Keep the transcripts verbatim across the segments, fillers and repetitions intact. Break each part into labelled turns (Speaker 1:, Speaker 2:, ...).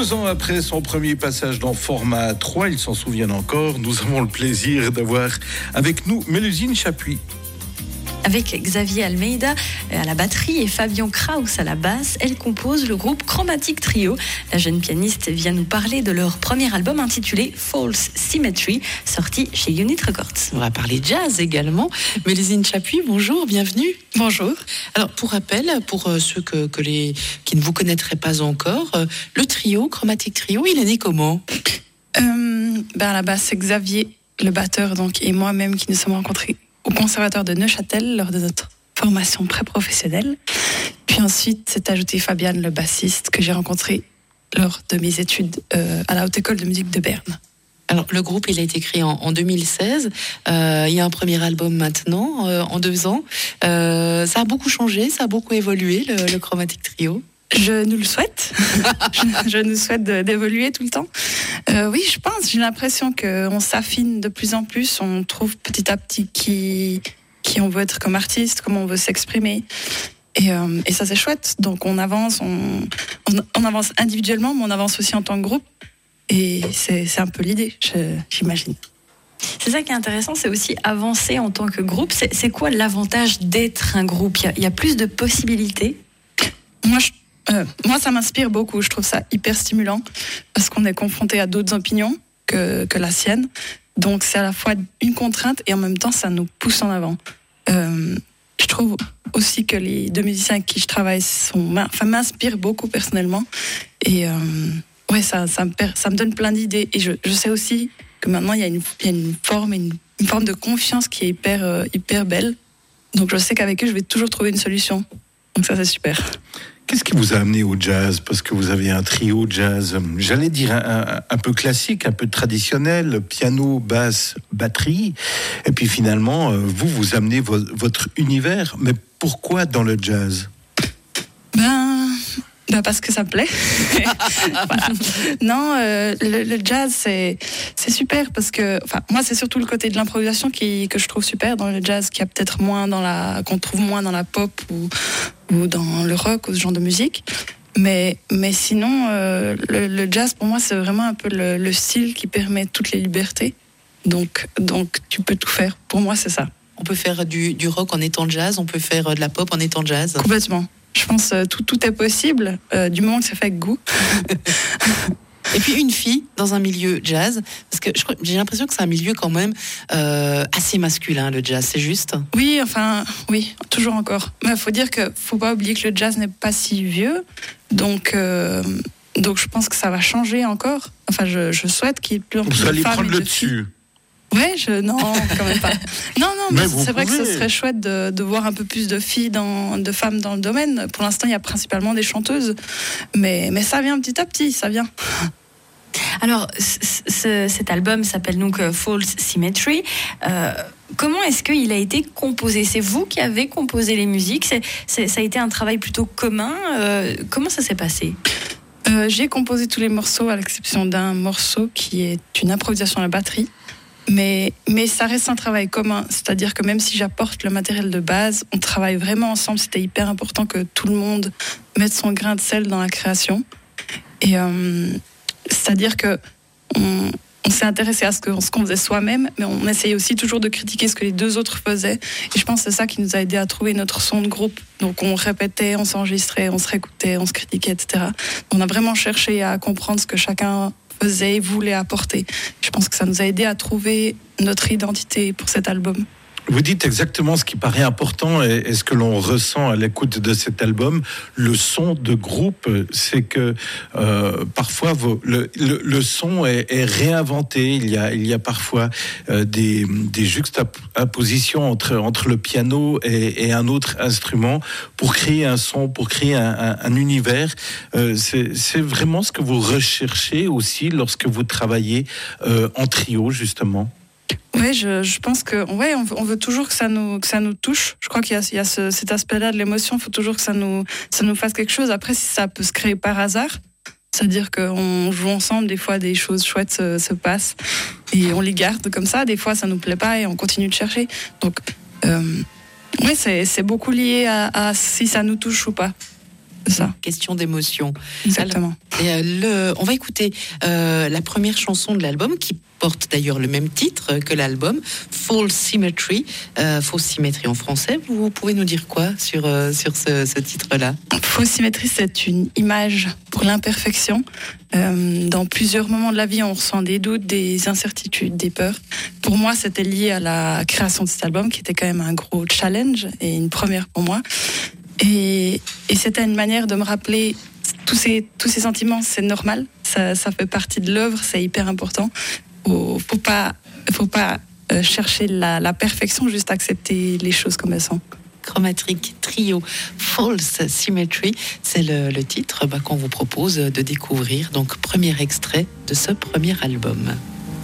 Speaker 1: Deux ans après son premier passage dans Format trois, ils s'en souviennent encore. Nous avons le plaisir d'avoir avec nous Mélusine Chapuis.
Speaker 2: Avec Xavier Almeida à la batterie et Fabien Kraus à la basse, elle compose le groupe Chromatic Trio. La jeune pianiste vient nous parler de leur premier album intitulé False Symmetry, sorti chez Unit Records.
Speaker 3: On va parler jazz également. Mélusine Chapuis, bonjour, bienvenue.
Speaker 2: Bonjour.
Speaker 3: Alors, pour rappel, pour ceux que, que les, qui ne vous connaîtraient pas encore, le trio, Chromatic Trio, il est né comment ?
Speaker 4: euh, ben À la base, c'est Xavier, le batteur, donc, et moi-même qui nous sommes rencontrés au conservatoire de Neuchâtel lors de notre formation pré-professionnelle. Puis ensuite, s'est ajouté Fabian, le bassiste, que j'ai rencontré lors de mes études euh, à la Haute École de musique de Berne.
Speaker 3: Alors, le groupe, il a été créé en, en deux mille seize. Euh, il y a un premier album maintenant, euh, en deux ans. Euh, ça a beaucoup changé, ça a beaucoup évolué, le, le Chromatic Trio.
Speaker 4: Je nous le souhaite. je, je nous souhaite de, d'évoluer tout le temps. Euh, oui, je pense. J'ai l'impression qu'on s'affine de plus en plus. On trouve petit à petit qui, qui on veut être comme artiste, comment on veut s'exprimer. Et, euh, et ça, c'est chouette. Donc, on avance, on, on, on avance individuellement, mais on avance aussi en tant que groupe. Et c'est, c'est un peu l'idée, je, j'imagine.
Speaker 2: C'est ça qui est intéressant, c'est aussi avancer en tant que groupe. C'est, c'est quoi l'avantage d'être un groupe ? Il y a, il y a plus de possibilités ?
Speaker 4: Moi, je Euh, moi, ça m'inspire beaucoup. Je trouve ça hyper stimulant parce qu'on est confronté à d'autres opinions que, que la sienne. Donc, c'est à la fois une contrainte et en même temps, ça nous pousse en avant. Euh, je trouve aussi que les deux musiciens avec qui je travaille sont, enfin, m'inspirent beaucoup personnellement. Et euh, ouais, ça, ça, me, ça me donne plein d'idées. Et je, je sais aussi que maintenant, il y a une, il y a une forme, une, une forme de confiance qui est hyper, euh, hyper belle. Donc, je sais qu'avec eux, je vais toujours trouver une solution. Donc, ça, c'est super.
Speaker 1: Qu'est-ce qui vous a amené au jazz ? Parce que vous avez un trio jazz, j'allais dire un, un, un peu classique, un peu traditionnel, piano, basse, batterie. Et puis finalement, vous, vous amenez vo- votre univers. Mais pourquoi dans le jazz ?
Speaker 4: Ben, ben parce que ça me plaît. Voilà. Non, euh, le, le jazz, c'est, c'est super parce que, enfin, moi, c'est surtout le côté de l'improvisation qui, que je trouve super dans le jazz, qui a peut-être moins dans la, qu'on trouve moins dans la pop ou ou dans le rock ou ce genre de musique. Mais, mais sinon, euh, le, le jazz, pour moi, c'est vraiment un peu le, le style qui permet toutes les libertés. Donc, donc, tu peux tout faire. Pour moi, c'est ça.
Speaker 3: On peut faire du, du rock en étant jazz, on peut faire de la pop en étant jazz.
Speaker 4: Complètement. Je pense que tout, tout est possible, euh, du moment que c'est fait avec goût.
Speaker 3: Et puis une fille dans un milieu jazz, parce que je crois, j'ai l'impression que c'est un milieu quand même euh, assez masculin, le jazz, c'est juste ?
Speaker 4: Oui, enfin, oui, toujours encore. Mais il faut dire qu'il ne faut pas oublier que le jazz n'est pas si vieux, donc, euh, donc je pense que ça va changer encore. Enfin, je, je souhaite qu'il y ait plus en plus de femmes.
Speaker 1: Vous allez prendre
Speaker 4: le
Speaker 1: dessus ?
Speaker 4: Ouais, je, non, quand même pas. Non, non, mais, mais c'est vrai
Speaker 1: pouvez.
Speaker 4: que ce serait chouette de, de voir un peu plus de filles, dans, de femmes dans le domaine. Pour l'instant, il y a principalement des chanteuses, mais, mais ça vient petit à petit, ça vient.
Speaker 2: Alors, c- c- cet album s'appelle donc False Symmetry. Euh, comment est-ce qu'il a été composé ? C'est vous qui avez composé les musiques ? c'est, c'est, Ça a été un travail plutôt commun. Euh, comment ça s'est passé ?
Speaker 4: euh, J'ai composé tous les morceaux, à l'exception d'un morceau qui est une improvisation à la batterie. Mais, mais ça reste un travail commun. C'est-à-dire que même si j'apporte le matériel de base, on travaille vraiment ensemble. C'était hyper important que tout le monde mette son grain de sel dans la création. Et... Euh, C'est-à-dire que on, on s'est intéressé à ce, que, ce qu'on faisait soi-même, mais on essayait aussi toujours de critiquer ce que les deux autres faisaient. Et je pense que c'est ça qui nous a aidé à trouver notre son de groupe. Donc on répétait, on s'enregistrait, on se réécoutait, on se critiquait, et cetera. On a vraiment cherché à comprendre ce que chacun faisait et voulait apporter. Je pense que ça nous a aidé à trouver notre identité pour cet album.
Speaker 1: Vous dites exactement ce qui paraît important et, et ce que l'on ressent à l'écoute de cet album, le son de groupe, c'est que euh, parfois vos, le, le, le son est, est réinventé. Il y a, il y a parfois euh, des, des juxtapositions entre, entre le piano et, et un autre instrument pour créer un son, pour créer un, un, un univers. Euh, c'est, c'est vraiment ce que vous recherchez aussi lorsque vous travaillez euh, en trio, justement.
Speaker 4: Oui, je, je pense que ouais, on, on veut toujours que ça nous, que ça nous touche. Je crois qu'il y a, il y a ce, cet aspect-là de l'émotion. Il faut toujours que ça nous, ça nous fasse quelque chose. Après, si ça peut se créer par hasard, c'est-à-dire qu'on joue ensemble, des fois des choses chouettes se, se passent et on les garde comme ça. Des fois, ça nous plaît pas et on continue de chercher. Donc, euh, ouais, c'est, c'est beaucoup lié à, à si ça nous touche ou pas. Ça.
Speaker 3: Question d'émotion.
Speaker 4: Exactement.
Speaker 3: Alors, et, euh, le, on va écouter euh, la première chanson de l'album qui porte d'ailleurs le même titre que l'album, False Symmetry. Euh, Fausse symétrie en français. Vous pouvez nous dire quoi sur, euh, sur ce, ce titre-là?
Speaker 4: Fausse symétrie, c'est une image pour l'imperfection. Euh, dans plusieurs moments de la vie, on ressent des doutes, des incertitudes, des peurs. Pour moi, c'était lié à la création de cet album, qui était quand même un gros challenge et une première pour moi. Et, et c'était une manière de me rappeler tous ces, tous ces sentiments, c'est normal, ça, ça fait partie de l'œuvre, c'est hyper important. Faut, faut pas, faut pas euh, chercher la, la perfection, juste accepter les choses comme elles sont.
Speaker 3: Chromatic Trio, False Symmetry, c'est le, le titre bah, qu'on vous propose de découvrir. Donc, premier extrait de ce premier album.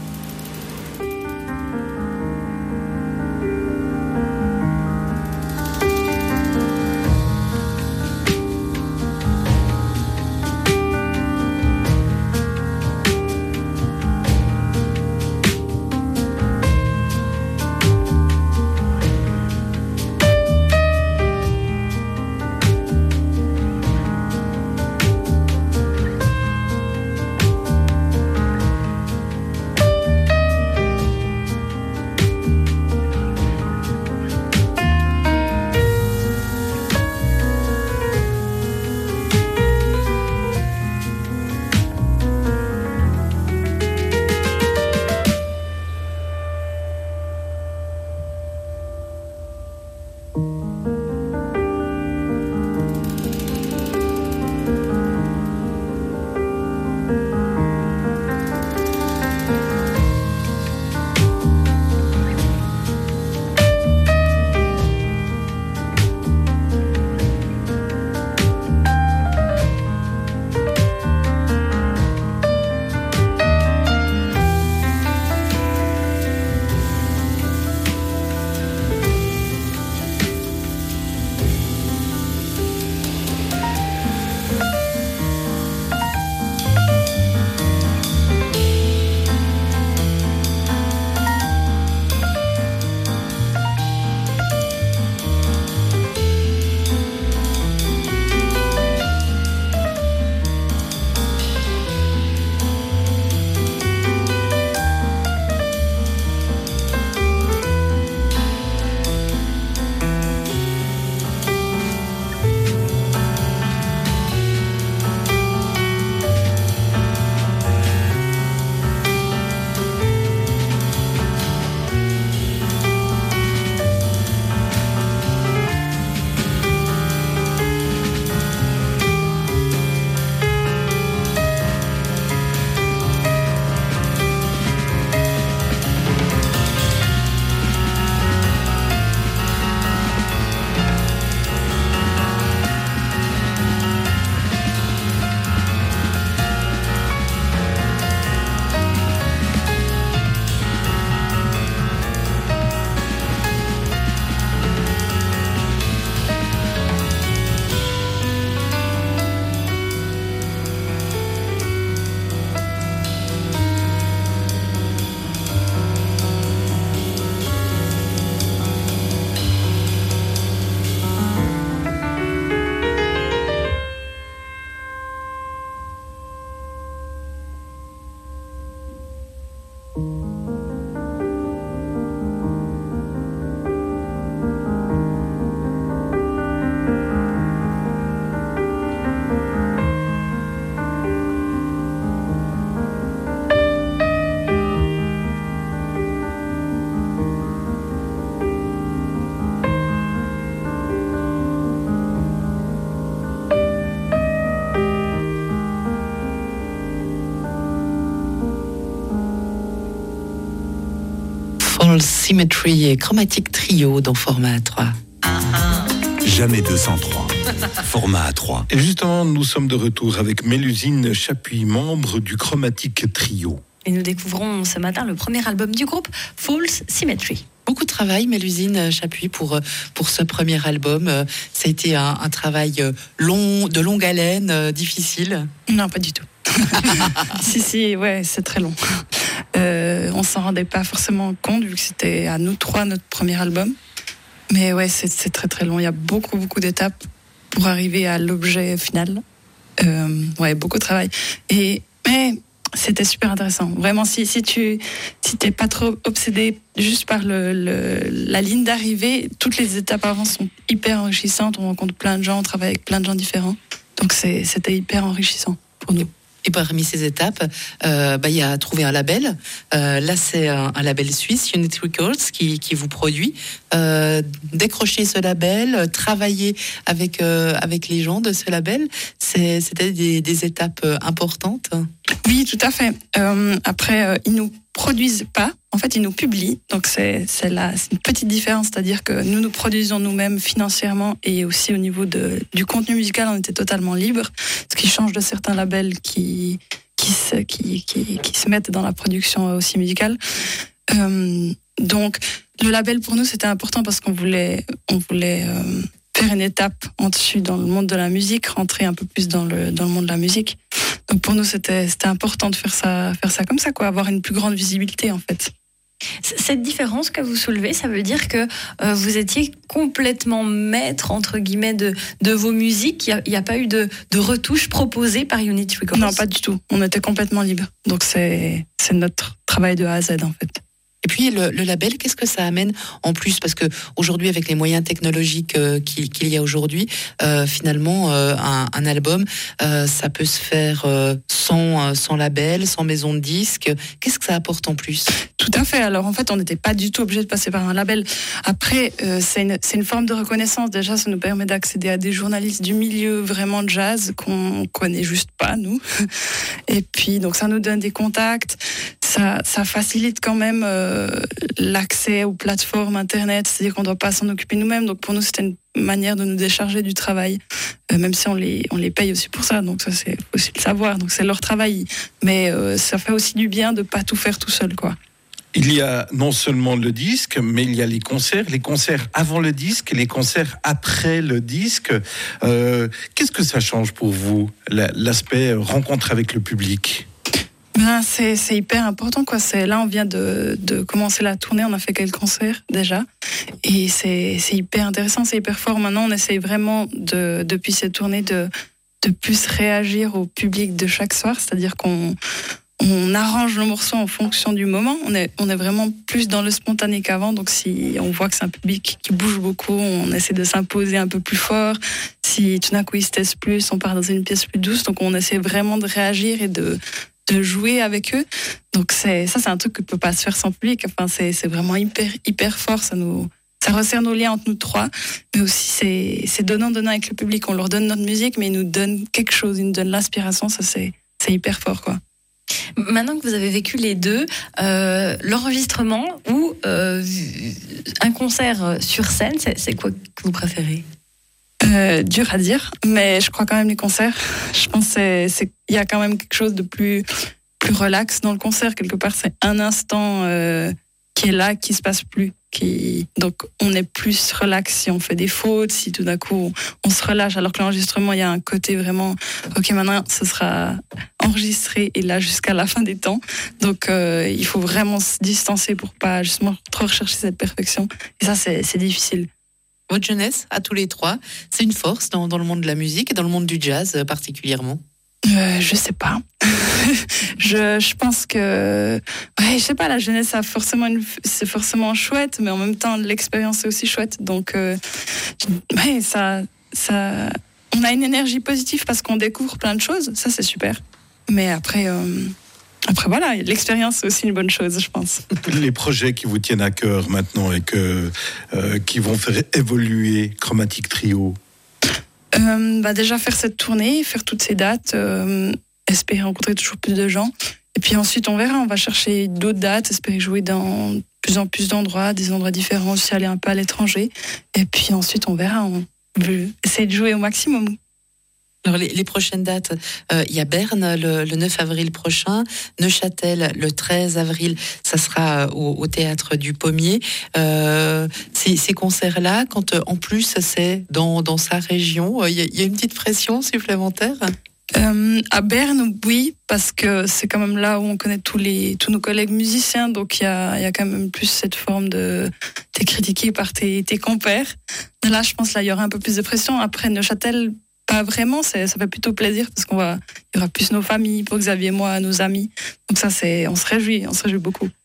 Speaker 3: False Symmetry et Chromatic Trio dans format A trois.
Speaker 5: Jamais deux cent trois. Format A trois.
Speaker 1: Et justement, nous sommes de retour avec Mélusine Chapuis, membre du Chromatic Trio.
Speaker 2: Et nous découvrons ce matin le premier album du groupe, False Symmetry.
Speaker 3: Beaucoup de travail, Mélusine Chapuis, pour, pour ce premier album. Ça a été un, un travail long, de longue haleine, difficile.
Speaker 4: Non, pas du tout. si, si, ouais, c'est très long. Euh, on s'en rendait pas forcément compte, vu que c'était à nous trois notre premier album. Mais ouais, c'est, c'est très très long. Il y a beaucoup, beaucoup d'étapes. pour arriver à l'objet final. Euh, ouais, beaucoup de travail. Et mais c'était super intéressant. Vraiment, si si tu si t'es pas trop obsédé juste par le, le la ligne d'arrivée, toutes les étapes avant sont hyper enrichissantes. On rencontre plein de gens, on travaille avec plein de gens différents. Donc c'est c'était hyper enrichissant pour nous.
Speaker 3: Et parmi ces étapes, euh, bah, il y a trouver un label. Euh, là, c'est un, un label suisse, Unit Records, qui, qui vous produit. Euh, décrocher ce label, travailler avec, euh, avec les gens de ce label, c'est, c'était des, des étapes importantes.
Speaker 4: Oui, tout à fait. Euh, après, euh, ils nous produisent pas. En fait, ils nous publient. Donc, c'est, c'est, la, c'est une petite différence. C'est-à-dire que nous nous produisons nous-mêmes financièrement et aussi au niveau de, du contenu musical, on était totalement libre. Ce qui change de certains labels qui, qui, se, qui, qui, qui se mettent dans la production aussi musicale. Euh, donc, le label pour nous, c'était important parce qu'on voulait, on voulait euh, faire une étape en dessus dans le monde de la musique, rentrer un peu plus dans le, dans le monde de la musique. Donc pour nous, c'était, c'était important de faire ça, faire ça comme ça, quoi, avoir une plus grande visibilité, en fait.
Speaker 2: Cette différence que vous soulevez, ça veut dire que euh, vous étiez complètement maître, entre guillemets, de, de vos musiques. Il n'y a, a pas eu de, de retouches proposées par Unit Records?
Speaker 4: Non, pas du tout. On était complètement libre. Donc c'est, c'est notre travail de A à Z, en fait.
Speaker 3: Et puis le, le label, qu'est-ce que ça amène en plus? Parce que aujourd'hui, avec les moyens technologiques euh, qu'il, qu'il y a aujourd'hui, euh, finalement, euh, un, un album, euh, ça peut se faire euh, sans, sans label, sans maison de disques. Qu'est-ce que ça apporte en plus?
Speaker 4: Tout à fait. Alors en fait, on n'était pas du tout obligé de passer par un label. Après, euh, c'est, une, c'est une forme de reconnaissance. Déjà, ça nous permet d'accéder à des journalistes du milieu vraiment de jazz qu'on connaît juste pas, nous. Et puis, donc ça nous donne des contacts. Ça, ça facilite quand même euh, l'accès aux plateformes internet, c'est-à-dire qu'on ne doit pas s'en occuper nous-mêmes. Donc pour nous, c'était une manière de nous décharger du travail, euh, même si on les, on les paye aussi pour ça. Donc ça, c'est aussi le savoir. Donc c'est leur travail, mais euh, ça fait aussi du bien de pas tout faire tout seul, quoi.
Speaker 1: Il y a non seulement le disque, mais il y a les concerts, les concerts avant le disque et les concerts après le disque. Euh, qu'est-ce que ça change pour vous, l'aspect rencontre avec le public?
Speaker 4: Ben, c'est, c'est hyper important, quoi. C'est, là, on vient de, de commencer la tournée, on a fait quelques concerts déjà, et c'est, c'est hyper intéressant, c'est hyper fort. Maintenant, on essaye vraiment, de, depuis cette tournée, de, de plus réagir au public de chaque soir, c'est-à-dire qu'on on arrange nos morceaux en fonction du moment. On est, on est vraiment plus dans le spontané qu'avant, donc si on voit que c'est un public qui bouge beaucoup, on essaie de s'imposer un peu plus fort. Si tout d'un coup, il se taise plus, on part dans une pièce plus douce, donc on essaie vraiment de réagir et de de jouer avec eux. Donc c'est, ça, c'est un truc que ne peut pas se faire sans public. Enfin, c'est, c'est vraiment hyper, hyper fort. Ça, nous, ça resserre nos liens entre nous trois. Mais aussi, c'est, c'est donnant-donnant avec le public. On leur donne notre musique, mais ils nous donnent quelque chose. Ils nous donnent l'inspiration. Ça, c'est, c'est hyper fort, quoi.
Speaker 2: Maintenant que vous avez vécu les deux, euh, l'enregistrement ou euh, un concert sur scène, c'est, c'est quoi que vous préférez?
Speaker 4: Euh, dur à dire, mais je crois quand même les concerts. Je pense que c'est, il y a quand même quelque chose de plus, plus relax dans le concert. Quelque part, c'est un instant euh, qui est là, qui se passe plus. Qui... Donc, on est plus relax si on fait des fautes, si tout d'un coup on se relâche. Alors que l'enregistrement, il y a un côté vraiment, ok, maintenant, ce sera enregistré et là jusqu'à la fin des temps. Donc, euh, il faut vraiment se distancer pour pas justement trop rechercher cette perfection. Et ça, c'est, c'est difficile.
Speaker 3: Votre jeunesse, à tous les trois, c'est une force dans, dans le monde de la musique et dans le monde du jazz particulièrement?
Speaker 4: euh, Je sais pas. je, je pense que... Ouais, je sais pas, la jeunesse, a forcément une, c'est forcément chouette, mais en même temps, l'expérience est aussi chouette. Donc, euh, ouais, ça, ça... On a une énergie positive parce qu'on découvre plein de choses. Ça, c'est super. Mais après... Euh... Après, voilà, l'expérience, c'est aussi une bonne chose, je pense.
Speaker 1: Les projets qui vous tiennent à cœur maintenant et que, euh, qui vont faire évoluer Chromatic Trio?
Speaker 4: euh, bah Déjà, faire cette tournée, faire toutes ces dates, euh, espérer rencontrer toujours plus de gens. Et puis ensuite, on verra, on va chercher d'autres dates, espérer jouer dans de plus en plus d'endroits, des endroits différents, aussi aller un peu à l'étranger. Et puis ensuite, on verra, on veut essayer de jouer au maximum.
Speaker 3: Alors les, les prochaines dates, euh, il y a Berne le, le neuf avril prochain, Neuchâtel le treize avril, ça sera au, au théâtre du Pommier. Euh, ces, ces concerts-là, quand euh, en plus c'est dans, dans sa région, il y, a, il y a une petite pression supplémentaire?
Speaker 4: Euh, à Berne, oui, parce que c'est quand même là où on connaît tous les tous nos collègues musiciens, donc il y a il y a quand même plus cette forme de t'es critiqué par tes tes compères. Là, je pense là il y aura un peu plus de pression. Après Neuchâtel, pas vraiment, c'est, ça fait plutôt plaisir parce qu'on va il y aura plus nos familles, pour Xavier et moi, nos amis. Donc ça c'est on se réjouit, on se réjouit beaucoup.